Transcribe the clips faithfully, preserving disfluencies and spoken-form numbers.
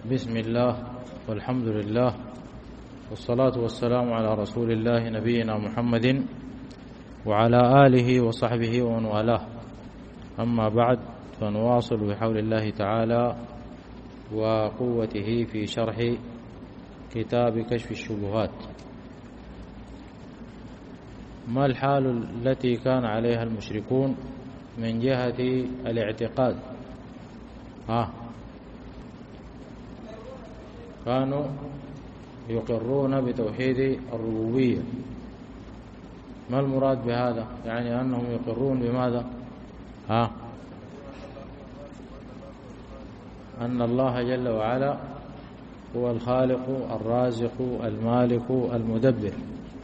بسم الله والحمد لله والصلاة والسلام على رسول الله نبينا محمد وعلى آله وصحبه ومن والاه. أما بعد، فنواصل بحول الله تعالى وقوته في شرح كتاب كشف الشبهات. ما الحال التي كان عليها المشركون من جهة الاعتقاد؟ ها كانوا يقرون بتوحيد الربوبية. ما المراد بهذا؟ يعني أنهم يقرون بماذا؟ ها أن الله جل وعلا هو الخالق الرازق المالك المدبر،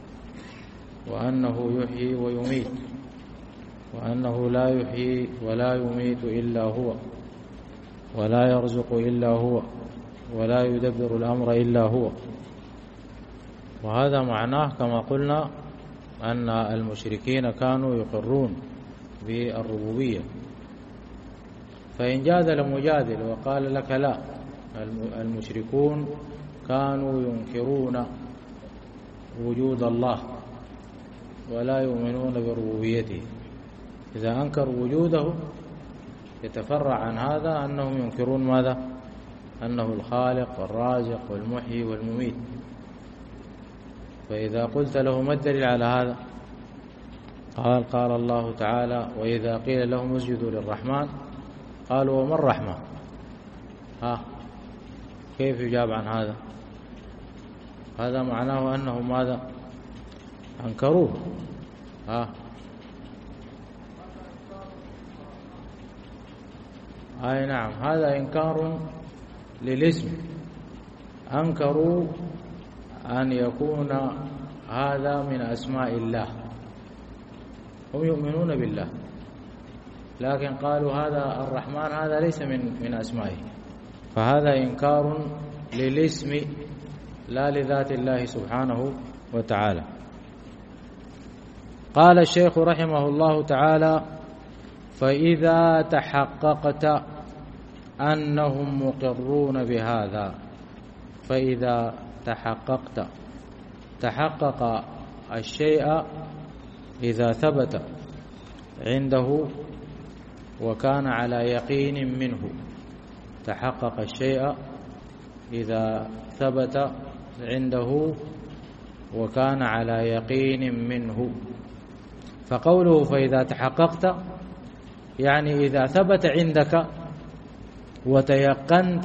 وأنه يحيي ويميت، وأنه لا يحيي ولا يميت إلا هو، ولا يرزق إلا هو، ولا يدبر الأمر إلا هو. وهذا معناه كما قلنا أن المشركين كانوا يقرون بالربوبية. فإن جادل مجادل وقال لك لا، المشركون كانوا ينكرون وجود الله ولا يؤمنون بربوبيته، إذا أنكروا وجوده يتفرع عن هذا أنهم ينكرون ماذا؟ أنه الخالق والرازق والمحيي والمميت. فإذا قلت له ما الدليل على هذا؟ قال قال الله تعالى: وإذا قيل لهم اسجدوا للرحمن قالوا وما الرحمن؟ ها كيف يجاب عن هذا؟ هذا معناه أنهم ماذا؟ أنكروه. ها أي نعم، هذا إنكار للاسم. أنكروا أن يكون هذا من أسماء الله. هم يؤمنون بالله لكن قالوا هذا الرحمن هذا ليس من من أسمائه، فهذا إنكار للاسم لا لذات الله سبحانه وتعالى. قال الشيخ رحمه الله تعالى: فإذا تحققت أنهم مقرون بهذا، فإذا تحققت، تحقق الشيء إذا ثبت عنده وكان على يقين منه. تحقق الشيء إذا ثبت عنده وكان على يقين منه. فقوله فإذا تحققت يعني إذا ثبت عندك وتيقنت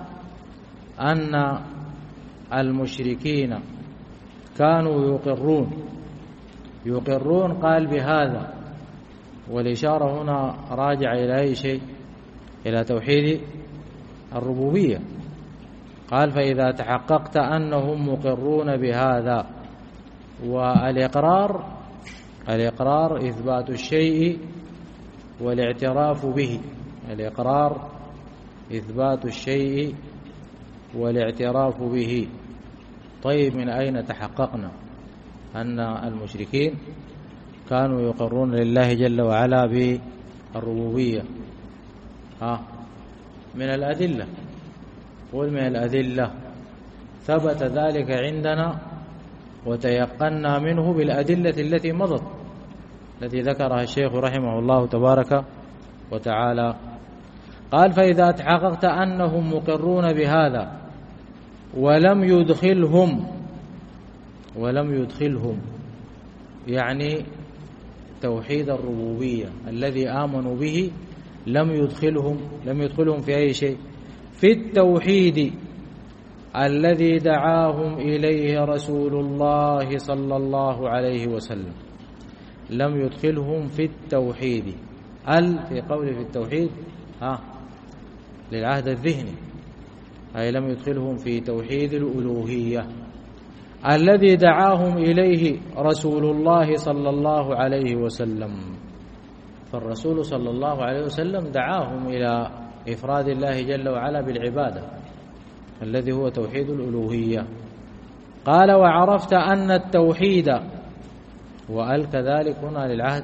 أن المشركين كانوا يقرون يقرون قال بهذا، والإشارة هنا راجع إلى أي شيء؟ إلى توحيد الربوبية. قال فإذا تحققت أنهم مقرون بهذا. والإقرار الإقرار إثبات الشيء والاعتراف به. الإقرار إثبات الشيء والاعتراف به. طيب، من أين تحققنا أن المشركين كانوا يقرون لله جل وعلا بالربوبية؟ ها من الأدلة. قل من الأدلة. ثبت ذلك عندنا وتيقنا منه بالأدلة التي مضت، التي ذكرها الشيخ رحمه الله تبارك وتعالى. قال فإذا تحققت أنهم مقرون بهذا ولم يدخلهم ولم يدخلهم يعني توحيد الربوبية الذي آمنوا به لم يدخلهم لم يدخلهم في أي شيء؟ في التوحيد الذي دعاهم إليه رسول الله صلى الله عليه وسلم. لم يدخلهم في التوحيد. ال في قوله في التوحيد ها للعهد الذهني، أي لم يدخلهم في توحيد الألوهية الذي دعاهم إليه رسول الله صلى الله عليه وسلم. فالرسول صلى الله عليه وسلم دعاهم إلى إفراد الله جل وعلا بالعبادة الذي هو توحيد الألوهية. قال وعرفت أن التوحيد، وأل كذلك هنا للعهد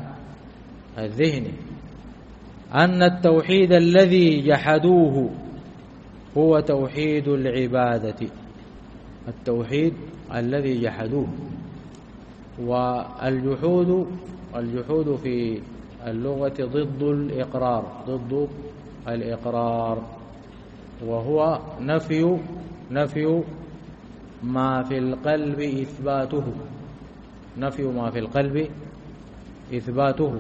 الذهني، أن التوحيد الذي جحدوه هو توحيد العبادة، التوحيد الذي جحدوه. والجحود الجحود في اللغة ضد الإقرار، ضد الإقرار، وهو نفي نفي ما في القلب إثباته، نفي ما في القلب إثباته،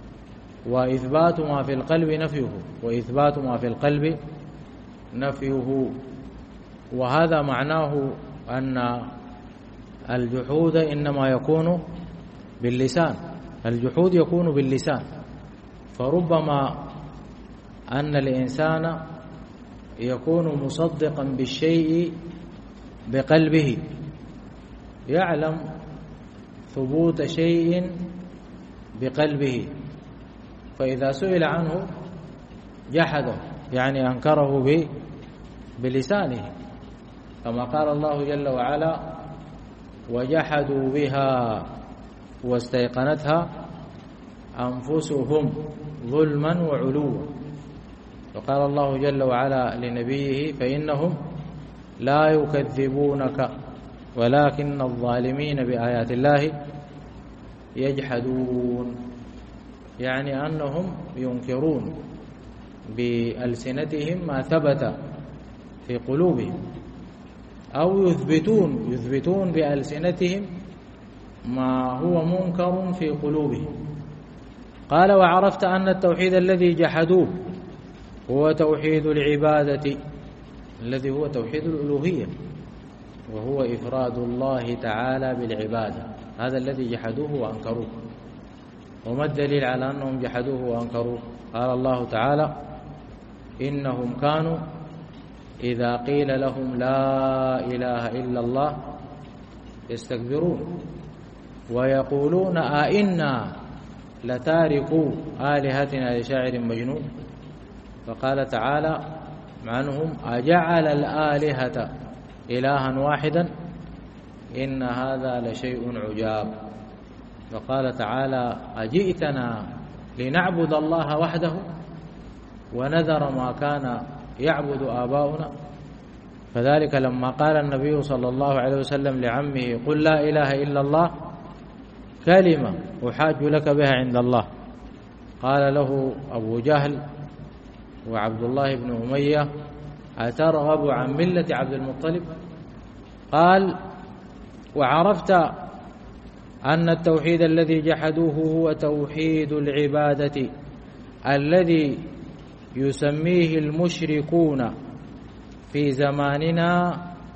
وإثبات ما في القلب نفيه، وإثبات ما في القلب نفيه. وهذا معناه أن الجحود إنما يكون باللسان، الجحود يكون باللسان، فربما أن الإنسان يكون مصدقا بالشيء بقلبه، يعلم ثبوت شيء بقلبه، فإذا سئل عنه جحده، يعني أنكره بلسانه، كما قال الله جل وعلا: وجحدوا بها واستيقنتها أنفسهم ظلما وعلوا. وقال الله جل وعلا لنبيه: فإنهم لا يكذبونك ولكن الظالمين بآيات الله يجحدون، يعني أنهم ينكرون بألسنتهم ما ثبت في قلوبهم، أو يثبتون يثبتون بألسنتهم ما هو منكر في قلوبهم. قال: وعرفت أن التوحيد الذي جحدوه هو توحيد العبادة، الذي هو توحيد الألوهية، وهو إفراد الله تعالى بالعبادة، هذا الذي جحدوه وأنكروه. وما الدليل على أنهم جحدوه وأنكروه؟ قال الله تعالى: إنهم كانوا إذا قيل لهم لا إله إلا الله يستكبرون ويقولون أئنا لتاركوا آلهتنا لشاعر مجنون. فقال تعالى عنهم: أجعل الآلهة إلها واحدا إن هذا لشيء عجاب. فقال تعالى: أجئتنا لنعبد الله وحده ونذر ما كان يعبد آباؤنا. فذلك لما قال النبي صلى الله عليه وسلم لعمه: قل لا إله إلا الله كلمة أحاج لك بها عند الله، قال له أبو جهل وعبد الله بن أمية: أترغب عن ملة عبد المطلب؟ قال: وعرفت أن التوحيد الذي جحدوه هو توحيد العبادة الذي يسميه المشركون في زماننا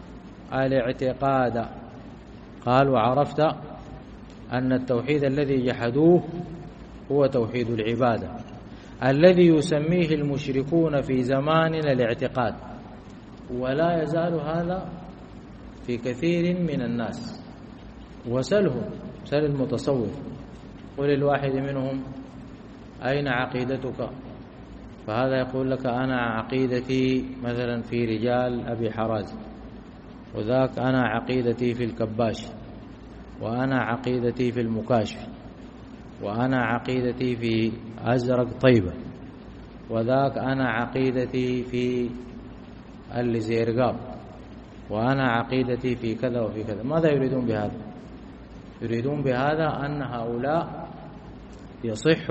الاعتقاد. قال: وعرفت أن التوحيد الذي جحدوه هو توحيد العبادة الذي يسميه المشركون في زماننا الاعتقاد. ولا يزال هذا في كثير من الناس، وسلهم، سل المتصوف، قل الواحد منهم: أين عقيدتك؟ فهذا يقول لك: أنا عقيدتي مثلا في رجال أبي حرازم، وذاك أنا عقيدتي في الكباش، وأنا عقيدتي في المكاشف، وأنا عقيدتي في أزرق طيبة، وذاك أنا عقيدتي في الزيرقاب، وأنا عقيدتي في كذا وفي كذا. ماذا يريدون بهذا؟ يريدون بهذا أن هؤلاء يصح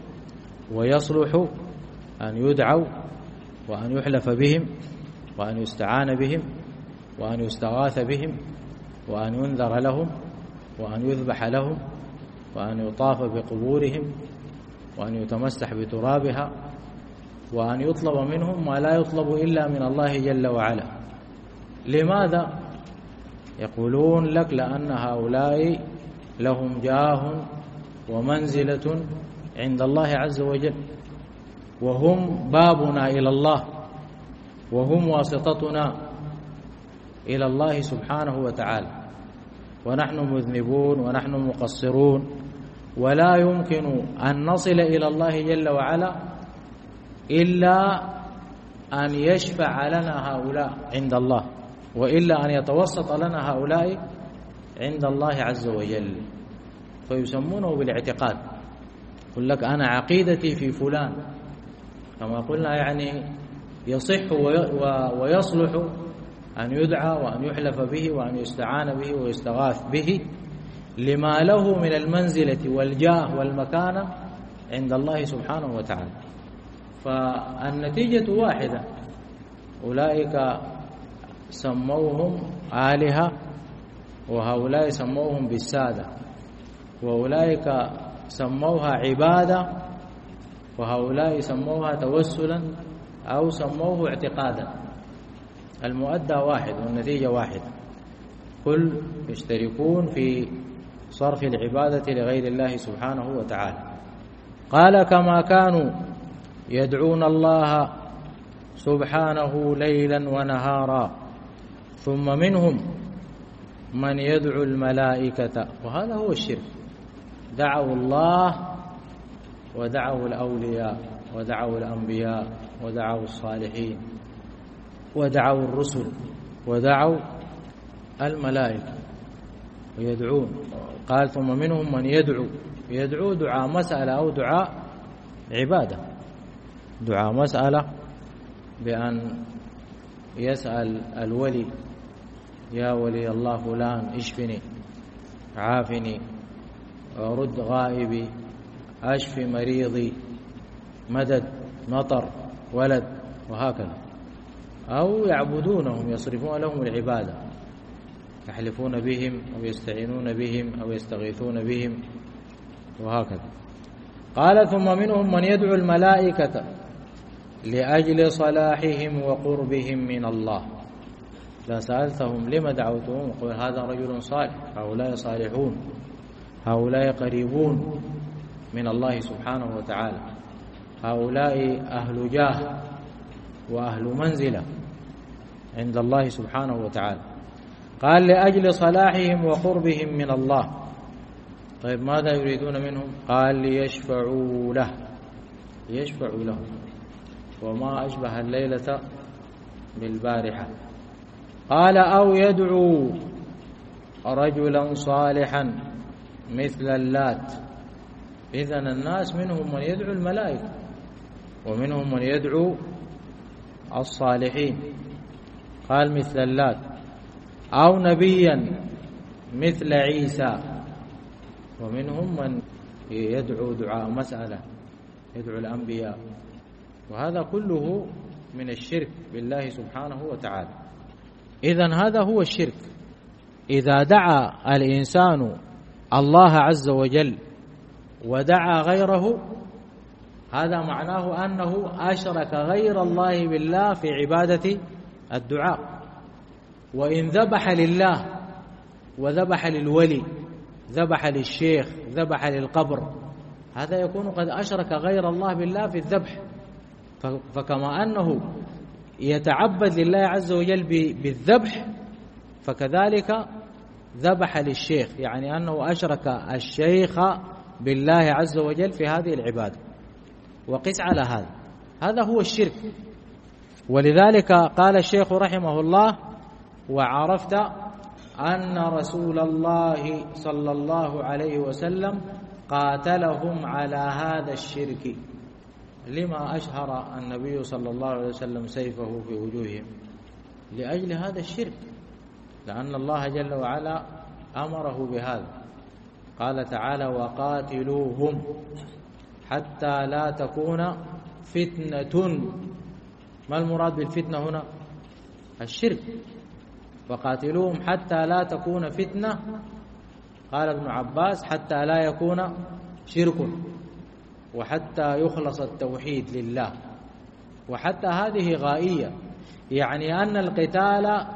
ويصلح أن يدعوا وأن يحلف بهم وأن يستعان بهم وأن يستغاث بهم وأن ينذر لهم وأن يذبح لهم وأن يطاف بقبورهم وأن يتمسح بترابها وأن يطلب منهم ما لا يطلب إلا من الله جل وعلا. لماذا؟ يقولون لك: لأن هؤلاء لهم جاه ومنزلة عند الله عز وجل، وهم بابنا إلى الله، وهم واسطتنا إلى الله سبحانه وتعالى، ونحن مذنبون ونحن مقصرون، ولا يمكن أن نصل إلى الله جل وعلا إلا أن يشفع لنا هؤلاء عند الله، وإلا أن يتوسط لنا هؤلاء عند الله عز وجل. فيسمونه بالاعتقاد. يقول لك: أنا عقيدتي في فلان، كما قلنا يعني يصح ويصلح أن يدعى وأن يحلف به وأن يستعان به ويستغاث به لما له من المنزلة والجاه والمكانة عند الله سبحانه وتعالى. فالنتيجة واحدة، أولئك سموهم آلهة وهؤلاء سموهم بالسادة، وأولئك سموها عبادة وهؤلاء سموها توسلا أو سموه اعتقادا. المؤدى واحد والنتيجة واحدة، كل يشتركون في صرف العبادة لغير الله سبحانه وتعالى. قال كما كانوا يدعون الله سبحانه ليلا ونهارا ثم منهم من يدعو الملائكة، وهذا هو الشرك. دعوا الله ودعوا الأولياء ودعوا الأنبياء ودعوا الصالحين ودعوا الرسل ودعوا الملائكة ويدعون. قال ثم منهم من يدعو، يدعو دعاء مسألة أو دعاء عبادة. دعاء مسألة بأن يسأل الولي يا ولي الله فلان اشفني عافني رد غائبي أشف مريضي مدد مطر ولد وهكذا. أو يعبدونهم يصرفون لهم العبادة، يحلفون بهم أو يستعينون بهم أو يستغيثون بهم وهكذا. قال ثم منهم من يدعو الملائكة لأجل صلاحهم وقربهم من الله. لا سألتهم لما دعوتهم قل هذا رجل صالح، هؤلاء صالحون، هؤلاء قريبون من الله سبحانه وتعالى، هؤلاء أهل جاه وأهل منزلة عند الله سبحانه وتعالى. قال لأجل صلاحهم وقربهم من الله. طيب ماذا يريدون منهم؟ قال ليشفعوا له، ليشفعوا له. وما أشبه الليلة بالبارحة. قال أو يدعو رجلا صالحا مثل اللات. إذن الناس منهم من يدعو الملائكة ومنهم من يدعو الصالحين. قال مثل اللات أو نبيا مثل عيسى، ومنهم من يدعو دعاء مسألة، يدعو الأنبياء. وهذا كله من الشرك بالله سبحانه وتعالى. إذن هذا هو الشرك. إذا دعا الإنسان الله عز وجل ودعا غيره، هذا معناه أنه أشرك غير الله بالله في عبادة الدعاء. وإن ذبح لله وذبح للولي، ذبح للشيخ، ذبح للقبر، هذا يكون قد أشرك غير الله بالله في الذبح. فكما أنه يتعبد لله عز وجل بالذبح، فكذلك ذبح للشيخ، يعني أنه أشرك الشيخ بالله عز وجل في هذه العبادة. وقس على هذا، هذا هو الشرك. ولذلك قال الشيخ رحمه الله: وعرفت أن رسول الله صلى الله عليه وسلم قاتلهم على هذا الشرك. لما أشهر النبي صلى الله عليه وسلم سيفه في وجوههم؟ لأجل هذا الشرك، لأن الله جل وعلا أمره بهذا. قال تعالى: وقاتلوهم حتى لا تكون فتنة. ما المراد بالفتنة هنا؟ الشرك. وقاتلوهم حتى لا تكون فتنة. قال ابن عباس: حتى لا يكون شرك، وحتى يخلص التوحيد لله. وحتى هذه غائية، يعني أن القتال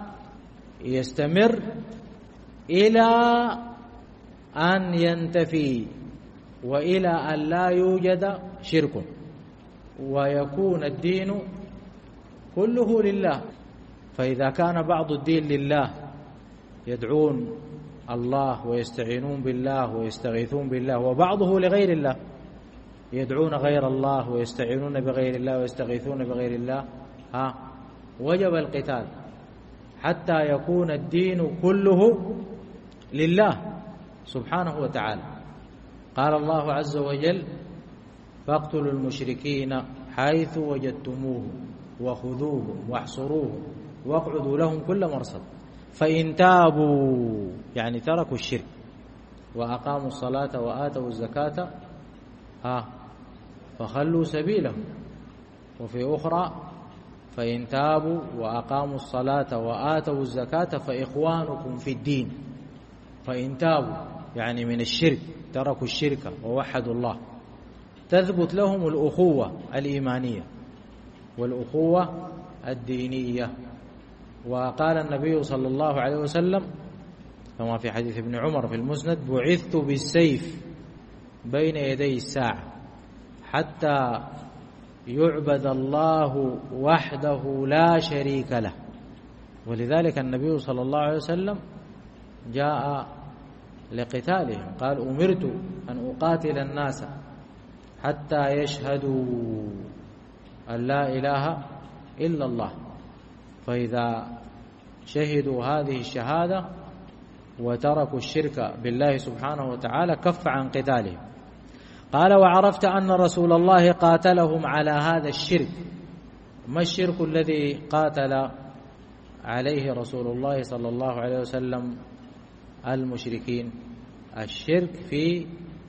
يستمر إلى أن ينتفي وإلى أن لا يوجد شرك، ويكون الدين كله لله. فإذا كان بعض الدين لله، يدعون الله ويستعينون بالله ويستغيثون بالله، وبعضه لغير الله، يدعون غير الله ويستعينون بغير الله ويستغيثون بغير الله، ها وجب القتال حتى يكون الدين كله لله سبحانه وتعالى. قال الله عز وجل: فاقتلوا المشركين حيث وجدتموهم وخذوهم واحصروهم واقعدوا لهم كل مرصد فإن تابوا يعني تركوا الشرك وأقاموا الصلاة وآتوا الزكاة ها فخلوا سبيلهم. وفي أخرى فإن تابوا وأقاموا الصلاة وآتوا الزكاة فإخوانكم في الدين. فإن تابوا يعني من الشرك تركوا الشرك ووحدوا الله تثبت لهم الأخوة الإيمانية والأخوة الدينية. وقال النبي صلى الله عليه وسلم كما في حديث ابن عمر في المسند بعثت بالسيف بين يدي الساعة حتى يعبد الله وحده لا شريك له. ولذلك النبي صلى الله عليه وسلم جاء لقتالهم قال أمرت أن أقاتل الناس حتى يشهدوا أن لا إله إلا الله. فإذا شهدوا هذه الشهادة وتركوا الشرك بالله سبحانه وتعالى كف عن قتالهم. قال وعرفت أن رسول الله قاتلهم على هذا الشرك. ما الشرك الذي قاتل عليه رسول الله صلى الله عليه وسلم المشركين؟ الشرك في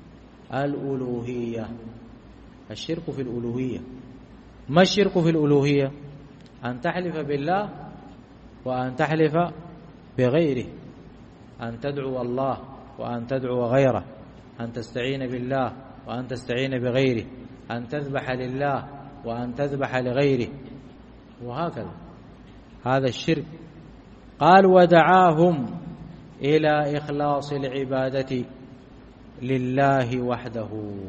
الألوهية. الشرك في الألوهية. ما الشرك في الألوهية؟ أن تحلف بالله وأن تحلف بغيره، أن تدعو الله وأن تدعو غيره، أن تستعين بالله وأن تستعين بغيره، أن تذبح لله وأن تذبح لغيره، وهكذا. هذا الشرك. قال ودعاهم إلى إخلاص العبادة لله وحده.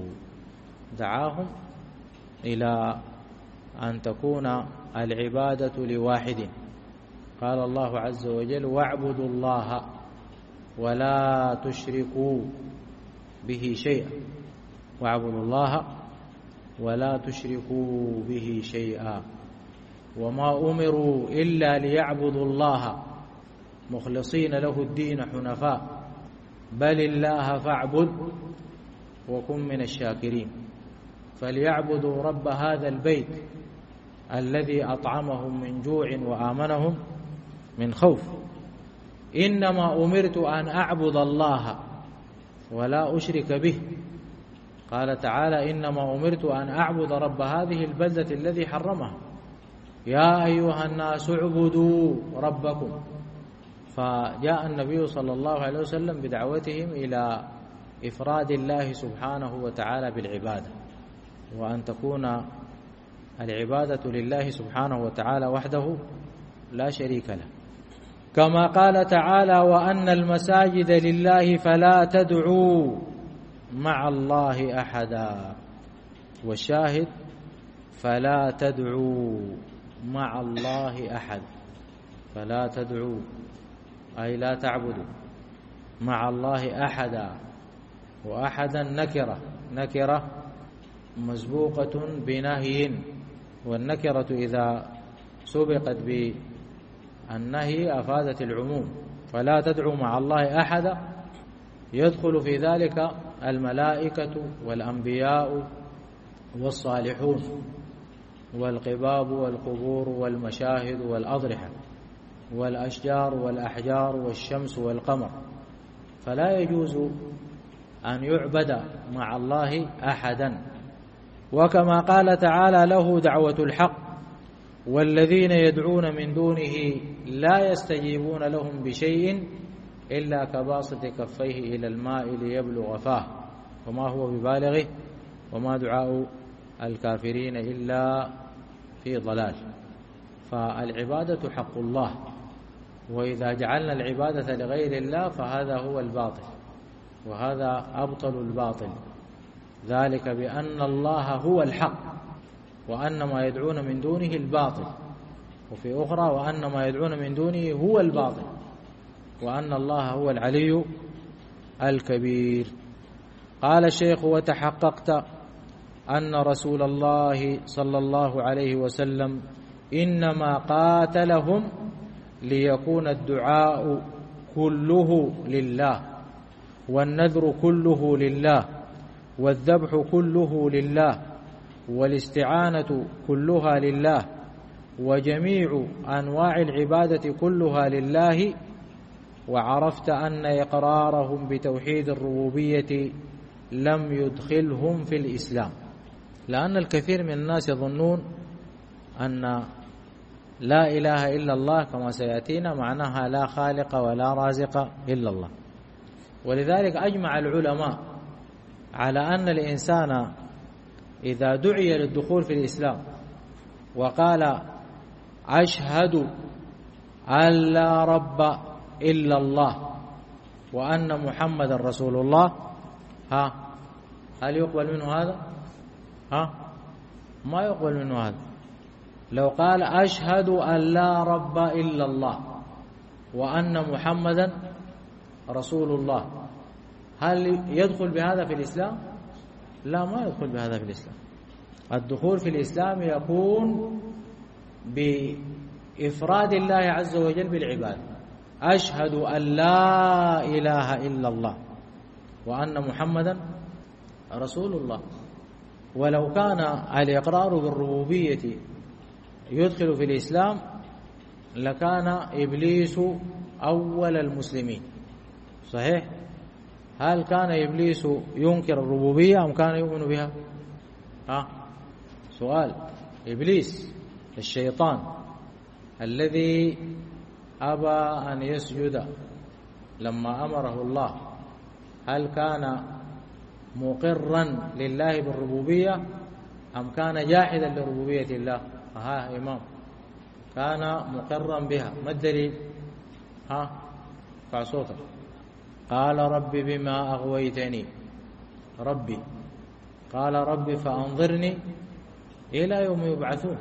دعاهم إلى أن تكون العبادة لواحد. قال الله عز وجل واعبدوا الله ولا تشركوا به شيئا. واعبدوا الله ولا تشركوا به شيئا. وما أمروا إلا ليعبدوا الله مخلصين له الدين حنفاء بل الله فاعبد وكن من الشاكرين. فليعبدوا رب هذا البيت الذي أطعمهم من جوع وآمنهم من خوف. إنما أمرت أن أعبد الله ولا أشرك به. قال تعالى إنما أمرت أن أعبد رب هذه البلدة الذي حرمها. يا أيها الناس اعبدوا ربكم. فجاء النبي صلى الله عليه وسلم بدعوتهم إلى إفراد الله سبحانه وتعالى بالعبادة، وأن تكون العبادة لله سبحانه وتعالى وحده لا شريك له. كما قال تعالى وأن المساجد لله فلا تدعوا مع الله أحدا. والشاهد فلا تدعوا مع الله أحد. فلا تدعوا أي لا تعبدوا مع الله أحدا. وأحدا نكرة، نكرة مسبوقة بنهي، والنكرة إذا سبقت بالنهي أفادت العموم. فلا تدعوا مع الله أحدا يدخل في ذلك الملائكة والأنبياء والصالحون والقباب والقبور والمشاهد والأضرحة والأشجار والأحجار والشمس والقمر. فلا يجوز أن يعبد مع الله أحدا. وكما قال تعالى له دعوة الحق والذين يدعون من دونه لا يستجيبون لهم بشيء إلا كباسط كفيه إلى الماء ليبلغ فاه وما هو ببالغه وما دعاء الكافرين إلا في ضلال. فالعبادة حق الله، وإذا جعلنا العبادة لغير الله فهذا هو الباطل، وهذا أبطل الباطل، ذلك بأن الله هو الحق وأن ما يدعون من دونه الباطل، وفي أخرى وأن ما يدعون من دونه هو الباطل، وأن الله هو العلي الكبير. قال الشيخ وتحققت أن رسول الله صلى الله عليه وسلم إنما قاتلهم ليكون الدعاء كله لله، والنذر كله لله، والذبح كله لله، والاستعانة كلها لله، وجميع أنواع العبادة كلها لله، وعرفت أن إقرارهم بتوحيد الربوبية لم يدخلهم في الإسلام. لأن الكثير من الناس يظنون أن لا إله إلا الله كما سيأتينا معناها لا خالق ولا رازق إلا الله. ولذلك أجمع العلماء على أن الإنسان إذا دعي للدخول في الإسلام وقال أشهد أن لا رب إلا الله وأن محمد رسول الله، ها هل يقبل منه هذا؟ ها ما يقبل منه هذا. لو قال أشهد أن لا رب إلا الله وأن محمدا رسول الله، هل يدخل بهذا في الإسلام؟ لا، ما يدخل بهذا في الإسلام. الدخول في الإسلام يكون بإفراد الله عز وجل بالعبادة. أشهد أن لا إله إلا الله وأن محمدا رسول الله. ولو كان الإقرار بالربوبية يدخل في الإسلام لكان إبليس أول المسلمين. صحيح؟ هل كان إبليس ينكر الربوبية أم كان يؤمن بها؟ ها سؤال. إبليس الشيطان الذي أبى أن يسجد لما أمره الله، هل كان مقرا لله بالربوبية أم كان جاحدا لربوبية الله؟ ها إمام كان مقرا بها. ما الدليل؟ ها ارفع صوتك. قال رب بما أغويتني، ربي قال رب فأنظرني إلى يوم يبعثون.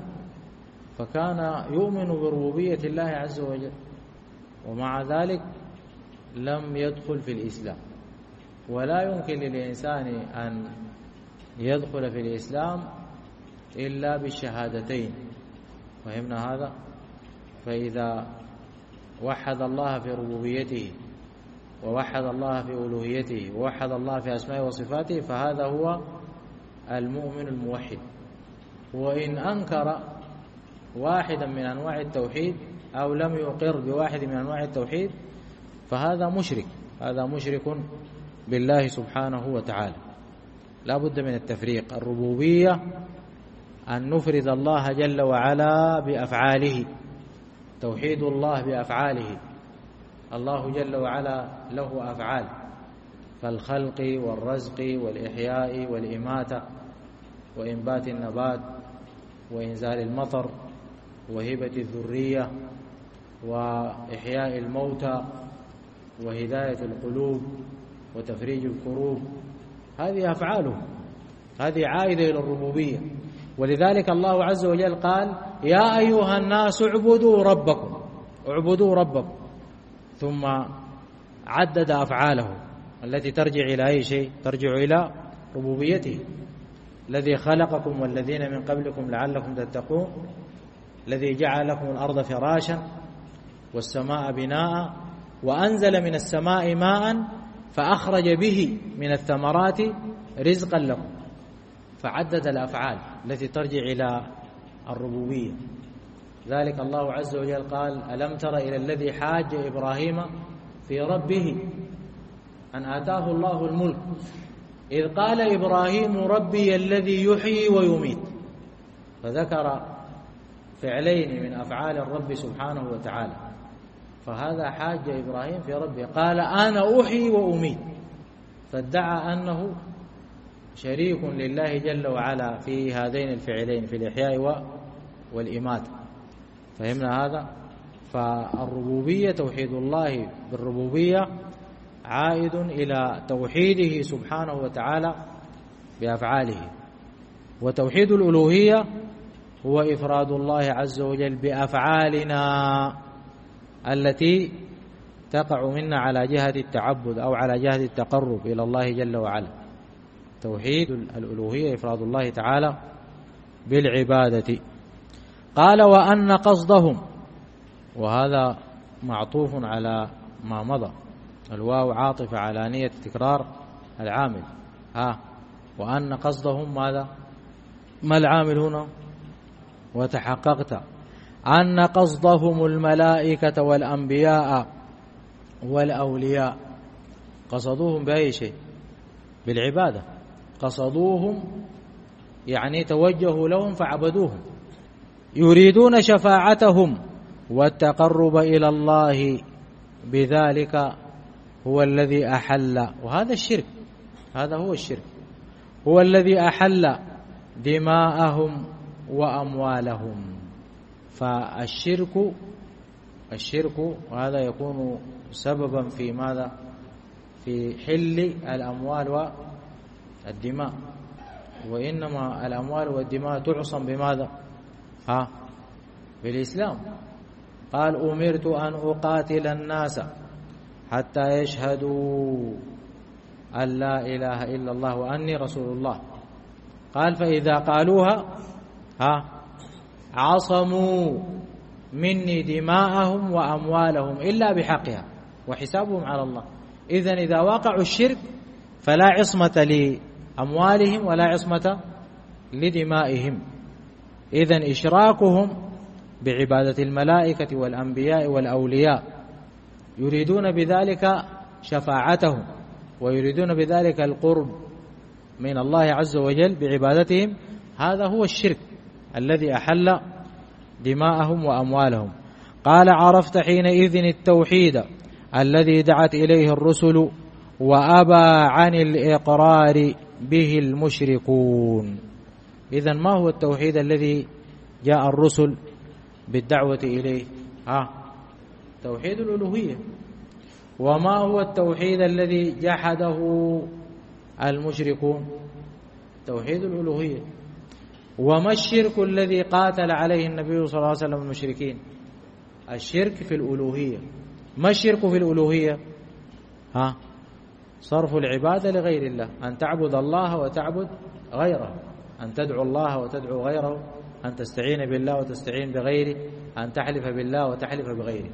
فكان يؤمن بربوبية الله عز وجل، ومع ذلك لم يدخل في الإسلام. ولا يمكن للإنسان أن يدخل في الإسلام إلا بالشهادتين. فهمنا هذا؟ فإذا وحد الله في ربوبيته ووحد الله في ألوهيته ووحد الله في أسمائه وصفاته فهذا هو المؤمن الموحد. وإن أنكر واحدا من أنواع التوحيد أو لم يقر بواحد من أنواع التوحيد فهذا مشرك، هذا مشرك بالله سبحانه وتعالى. لا بد من التفريق. الربوبية أن نفرد الله جل وعلا بأفعاله، توحيد الله بأفعاله. الله جل وعلا له أفعال كالخلق والرزق والإحياء والإماتة وإنبات النبات وإنزال المطر وهبة الذرية وإحياء الموتى وهداية القلوب وتفريج الكروب. هذه أفعاله، هذه عائدة إلى الربوبية. ولذلك الله عز وجل قال يا أيها الناس اعبدوا ربكم، اعبدوا ربكم، ثم عدد أفعاله التي ترجع إلى أي شيء؟ ترجع إلى ربوبيته. الذي خلقكم والذين من قبلكم لعلكم تتقون، الذي جعل لكم الأرض فراشا والسماء بناء وأنزل من السماء ماء فأخرج به من الثمرات رزقا لكم. فعدد الأفعال التي ترجع إلى الربوبية. ذلك الله عز وجل قال ألم تر إلى الذي حاج إبراهيم في ربه أن آتاه الله الملك إذ قال إبراهيم ربي الذي يحيي ويميت. فذكر فعلين من أفعال الرب سبحانه وتعالى. فهذا حاج إبراهيم في ربه، قال أنا أحيي وأميت، فادعى أنه شريك لله جل وعلا في هذين الفعلين، في الإحياء والإماتة. فهمنا هذا؟ فالربوبية توحيد الله بالربوبية عائد إلى توحيده سبحانه وتعالى بأفعاله. وتوحيد الألوهية هو إفراد الله عز وجل بأفعالنا التي تقع منا على جهة التعبد أو على جهة التقرب إلى الله جل وعلا. توحيد الألوهية إفراد الله تعالى بالعبادة. قال وأن قصدهم، وهذا معطوف على ما مضى، الواو عاطفة على نية تكرار العامل. ها وأن قصدهم ماذا؟ ما العامل هنا؟ وتحققت أن قصدهم الملائكة والأنبياء والأولياء. قصدوهم بأي شيء؟ بالعبادة. قصدوهم يعني توجهوا لهم فعبدوهم، يريدون شفاعتهم والتقرب إلى الله بذلك هو الذي أحل، وهذا الشرك، هذا هو الشرك، هو الذي أحل دماءهم وأموالهم. فالشرك الشرك وهذا يكون سببا في ماذا؟ في حل الأموال والدماء. وإنما الأموال والدماء تعصم بماذا؟ ها بالإسلام. قال أمرت أن أقاتل الناس حتى يشهدوا أن لا إله إلا الله وأني رسول الله. قال فإذا قالوها ها عصموا مني دماءهم وأموالهم إلا بحقها وحسابهم على الله. إذن إذا وقعوا الشرك فلا عصمة لأموالهم ولا عصمة لدمائهم. إذن إشراكهم بعبادة الملائكة والأنبياء والأولياء يريدون بذلك شفاعتهم ويريدون بذلك القرب من الله عز وجل بعبادتهم، هذا هو الشرك الذي أحل دماءهم وأموالهم. قال عرفت حينئذ التوحيد الذي دعت إليه الرسل وأبى عن الإقرار به المشركون. إذن ما هو التوحيد الذي جاء الرسل بالدعوة إليه؟ ها توحيد الألوهية. وما هو التوحيد الذي جحده المشركون؟ توحيد الألوهية. وما الشرك الذي قاتل عليه النبي صلى الله عليه وسلم المشركين؟ الشرك في الألوهية. ما الشرك في الألوهية؟ ها صرف العبادة لغير الله، أن تعبد الله وتعبد غيره، أن تدعو الله وتدعو غيره، أن تستعين بالله وتستعين بغيره، أن تحلف بالله وتحلف بغيره.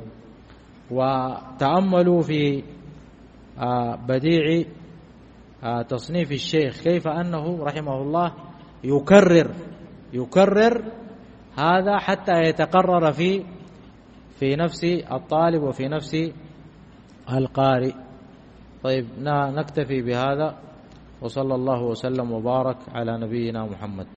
وتأملوا في بديع تصنيف الشيخ كيف أنه رحمه الله يكرر يكرر هذا حتى يتقرر في في نفس الطالب وفي نفس القارئ. طيب نكتفي بهذا، وصلى الله وسلم وبارك على نبينا محمد.